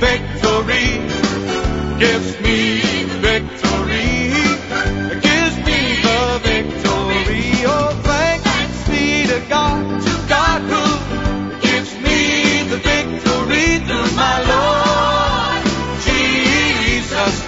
victory. Gives me the victory. Gives me the victory. Oh, thanks be to God who gives me the victory through my Lord Jesus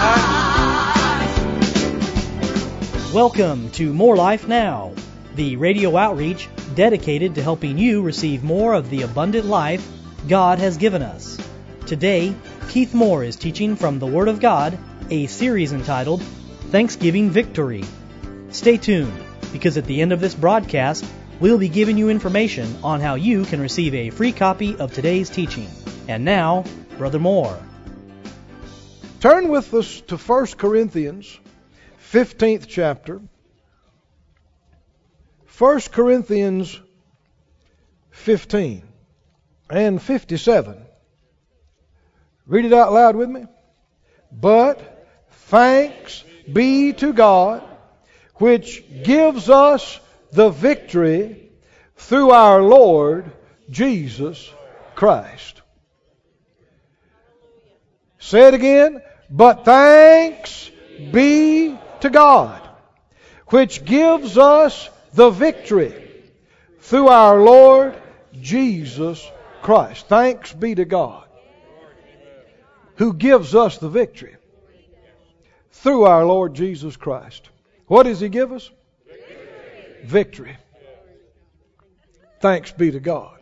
Christ. Welcome to More Life Now, the radio outreach dedicated to helping you receive more of the abundant life God has given us. Today, Keith Moore is teaching from the Word of God, a series entitled Thanksgiving Victory. Stay tuned, because at the end of this broadcast, we'll be giving you information on how you can receive a free copy of today's teaching. And now, Brother Moore. Turn with us to 1 Corinthians, 15th chapter. 1 Corinthians 15 and 57. Read it out loud with me. But thanks be to God, which gives us the victory through our Lord Jesus Christ. Say it again. But thanks be to God, which gives us the victory through our Lord Jesus Christ. Thanks be to God, who gives us the victory through our Lord Jesus Christ. What does He give us? Victory. Thanks be to God.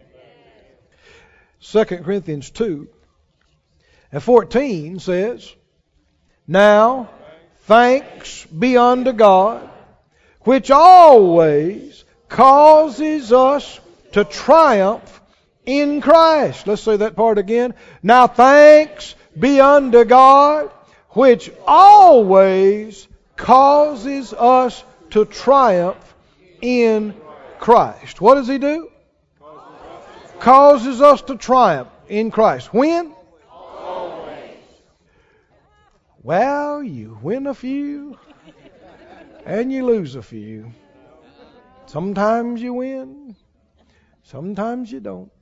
2 Corinthians 2 and 14 says, Now thanks be unto God, which always causes us to triumph in Christ. Let's say that part again. Now thanks be unto God, which always causes us to triumph in Christ. What does He do? Causes us to triumph in Christ. When? Always. Well, you win a few and you lose a few. Sometimes you win, sometimes you don't.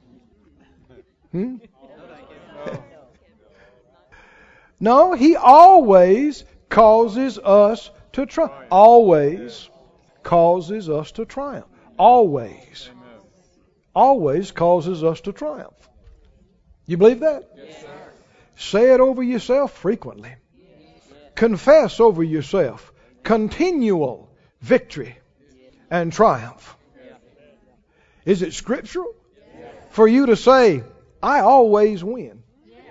No, He always causes us to triumph. Always causes us to triumph. Always. Always causes us to triumph. You believe that? Yes, sir. Say it over yourself frequently. Confess over yourself continual victory and triumph. Is it scriptural for you to say, I always win?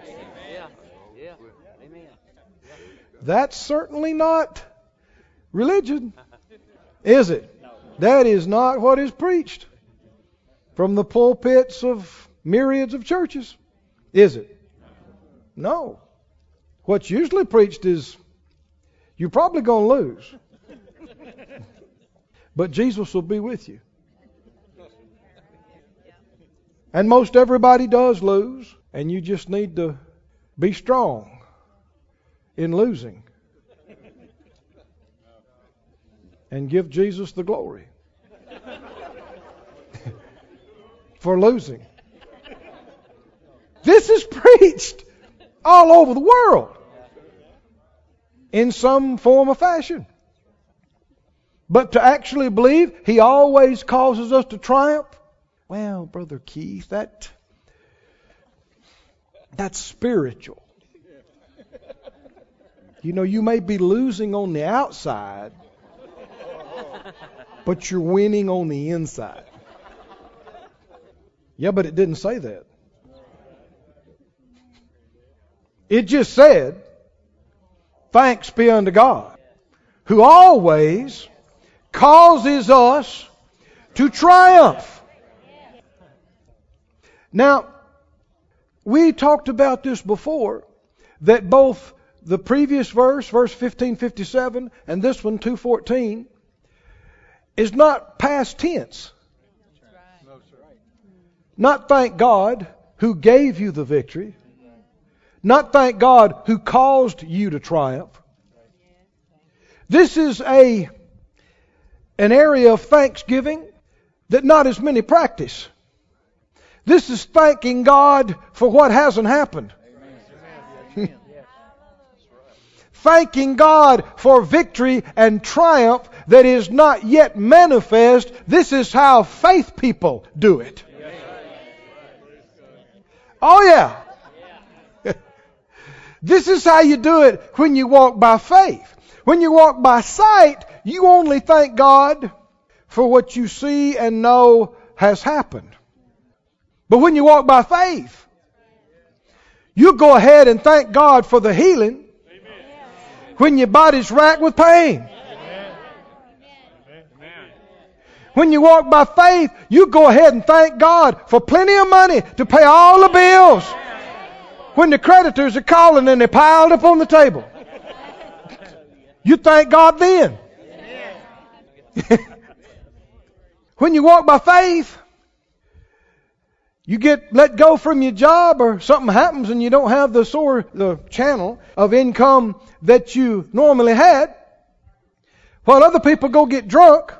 That's certainly not religion, is it? That is not what is preached from the pulpits of myriads of churches, is it? No. What's usually preached is, you're probably going to lose, but Jesus will be with you. And most everybody does lose, and you just need to be strong in losing and give Jesus the glory for losing. This is preached all over the world in some form or fashion. But to actually believe He always causes us to triumph, well, Brother Keith, that's spiritual. You know, you may be losing on the outside, but you're winning on the inside. Yeah, but it didn't say that. It just said, thanks be unto God, who always causes us to triumph. Now, we talked about this before, that both the previous verse 15:57, and this one, 2:14, is not past tense. Not thank God who gave you the victory. Not thank God who caused you to triumph. This is an area of thanksgiving that not as many practice. This is thanking God for what hasn't happened. thanking God for victory and triumph that is not yet manifest. This is how faith people do it. Oh yeah. This is how you do it when you walk by faith. When you walk by sight, you only thank God for what you see and know has happened. But when you walk by faith, you go ahead and thank God for the healing when your body's racked with pain. When you walk by faith, you go ahead and thank God for plenty of money to pay all the bills. When the creditors are calling and they're piled up on the table, you thank God then. When you walk by faith, you get let go from your job or something happens and you don't have the channel of income that you normally had. While other people go get drunk,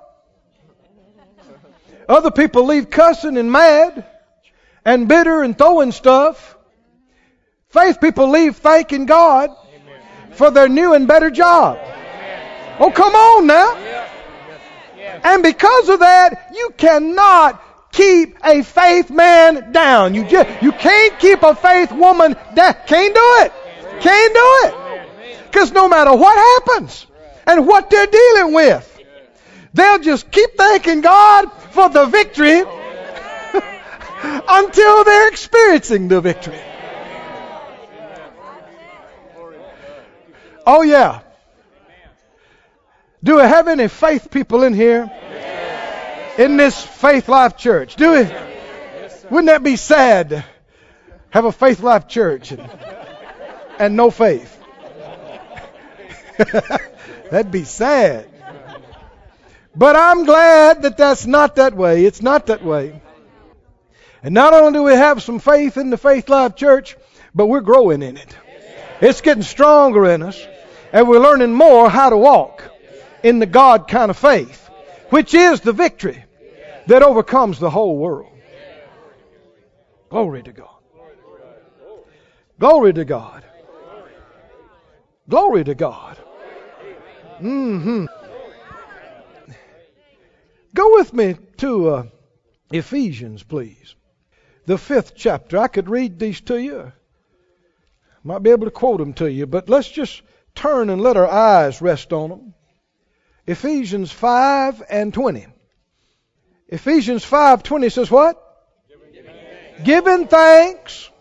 other people leave cussing and mad and bitter and throwing stuff. Faith people leave thanking God for their new and better job. Oh, come on now. And because of that, you cannot keep a faith man down. You can't keep a faith woman down. Can't do it. Can't do it. Because no matter what happens and what they're dealing with, they'll just keep thanking God for the victory until they're experiencing the victory. Oh yeah. Do we have any faith people in here? In this Faith Life Church? Do we? Wouldn't that be sad to have a Faith Life Church and no faith? That'd be sad. But I'm glad that that's not that way. It's not that way. And not only do we have some faith in the Faith Life Church, but we're growing in it. It's getting stronger in us. And we're learning more how to walk in the God kind of faith, which is the victory that overcomes the whole world. Glory to God. Glory to God. Glory to God. Go with me to Ephesians, please. The 5th chapter. I could read these to you. Might be able to quote them to you, but let's just turn and let our eyes rest on them. Ephesians 5:20. Ephesians 5:20 says what? Giving thanks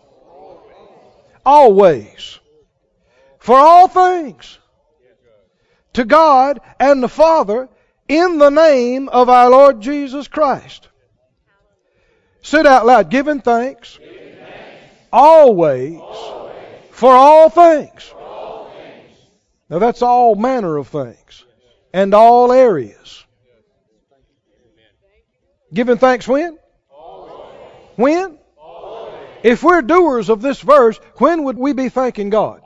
always for all things to God and the Father in the name of our Lord Jesus Christ. Say it out loud. Giving thanks always for all things. Now that's all manner of things and all areas. Giving thanks when? When? If we're doers of this verse, when would we be thanking God?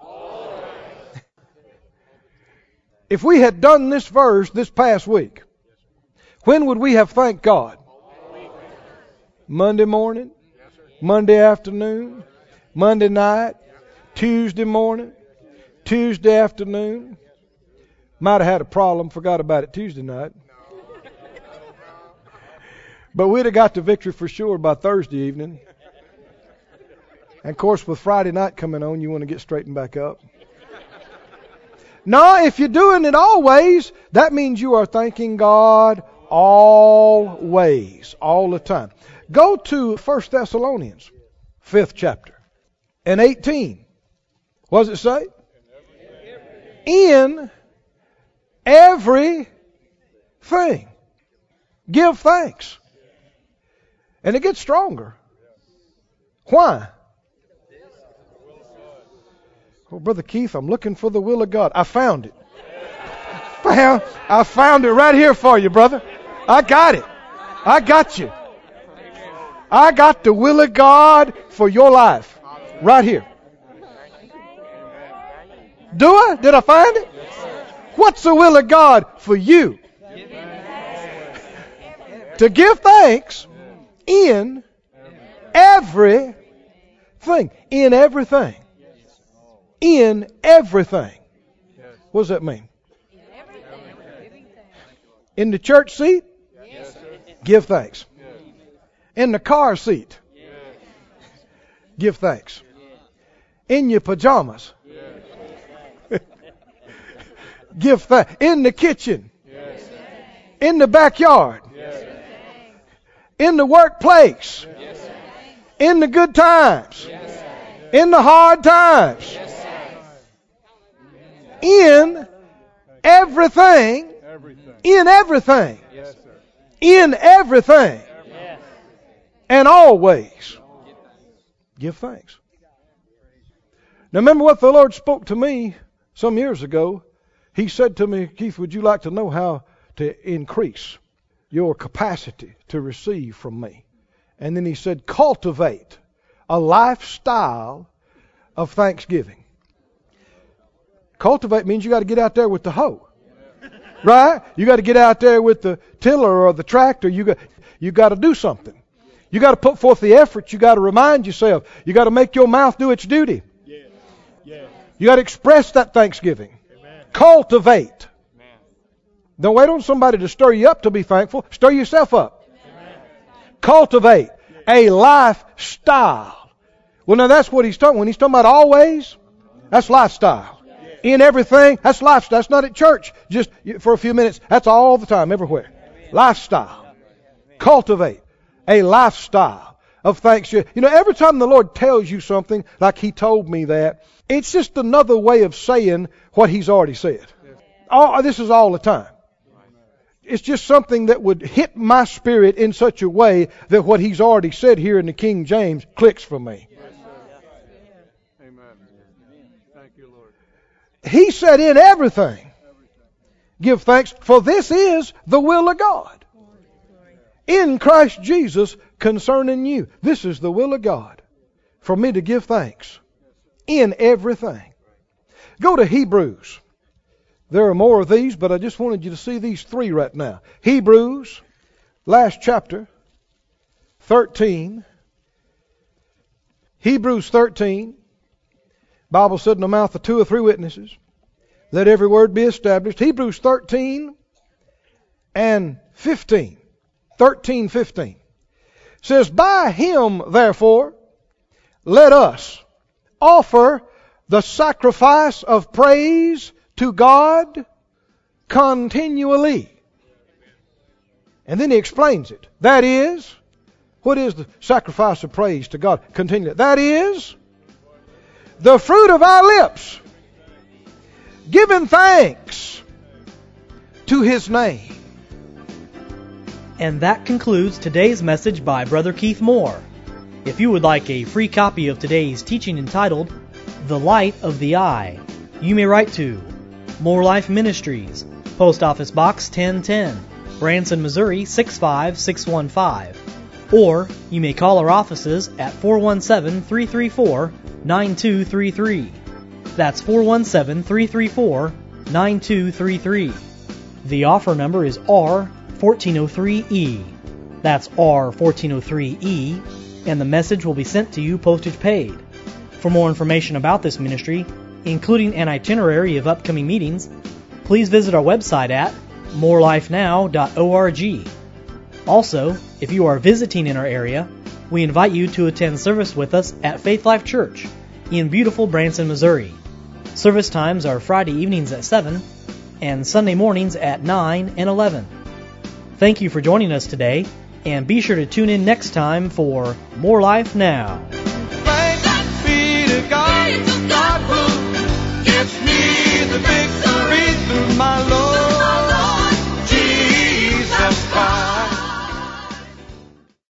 If we had done this verse this past week, when would we have thanked God? Monday morning, Monday afternoon, Monday night, Tuesday morning, Tuesday afternoon. Might have had a problem, forgot about it Tuesday night. But we'd have got the victory for sure by Thursday evening. And of course, with Friday night coming on, you want to get straightened back up. No, if you're doing it always, that means you are thanking God always, all the time. Go to 1 Thessalonians, 5th chapter, and 18. What does it say? In everything, give thanks. And it gets stronger. Why? Oh, Brother Keith, I'm looking for the will of God. I found it. I found it right here for you, brother. I got it. I got you. I got the will of God for your life. Right here. Do I? Did I find it? What's the will of God for you? To give thanks in everything. In everything. In everything. What does that mean? In the church seat? Yes, sir. Give thanks. In the car seat? Give thanks. In your pajamas? Give thanks. In the kitchen? In the backyard? In the workplace? In the good times? In the hard times? In everything? In everything. In everything. And always. Give thanks. Now remember what the Lord spoke to me some years ago. He said to me, Keith, would you like to know how to increase your capacity to receive from me? And then he said, cultivate a lifestyle of thanksgiving. Cultivate means you got to get out there with the hoe. Right? You got to get out there with the tiller or the tractor. You got to do something. You got to put forth the effort. You got to remind yourself. You got to make your mouth do its duty. You got to express that thanksgiving. Cultivate. Don't wait on somebody to stir you up to be thankful. Stir yourself up. Cultivate a lifestyle. Well, now that's what he's talking. When he's talking about always, that's lifestyle. In everything, that's lifestyle. That's not at church just for a few minutes. That's all the time, everywhere. Lifestyle. Cultivate a lifestyle of thanksgiving. You know, every time the Lord tells you something, like He told me that, it's just another way of saying what He's already said. This is all the time. It's just something that would hit my spirit in such a way that what He's already said here in the King James clicks for me. He said in everything, give thanks, for this is the will of God. In Christ Jesus concerning you. This is the will of God. For me to give thanks. In everything. Go to Hebrews. There are more of these, but I just wanted you to see these three right now. Hebrews, last chapter, 13. Hebrews 13. Bible said in the mouth of 2 or 3 witnesses, let every word be established. Hebrews 13 and 15. 13:15 says, by Him, therefore, let us offer the sacrifice of praise to God continually. And then he explains it. That is, what is the sacrifice of praise to God continually? That is, the fruit of our lips, giving thanks to His name. And that concludes today's message by Brother Keith Moore. If you would like a free copy of today's teaching entitled, The Light of the Eye, you may write to More Life Ministries, Post Office Box 1010, Branson, Missouri 65615. Or you may call our offices at 417-334-9233. That's 417-334-9233. The offer number is R1403E. That's R1403E, and the message will be sent to you postage paid. For more information about this ministry, including an itinerary of upcoming meetings, please visit our website at morelifenow.org. Also, if you are visiting in our area, we invite you to attend service with us at Faith Life Church in beautiful Branson, Missouri. Service times are Friday evenings at 7 and Sunday mornings at 9 and 11. Thank you for joining us today, and be sure to tune in next time for More Life Now. Thanks be to God.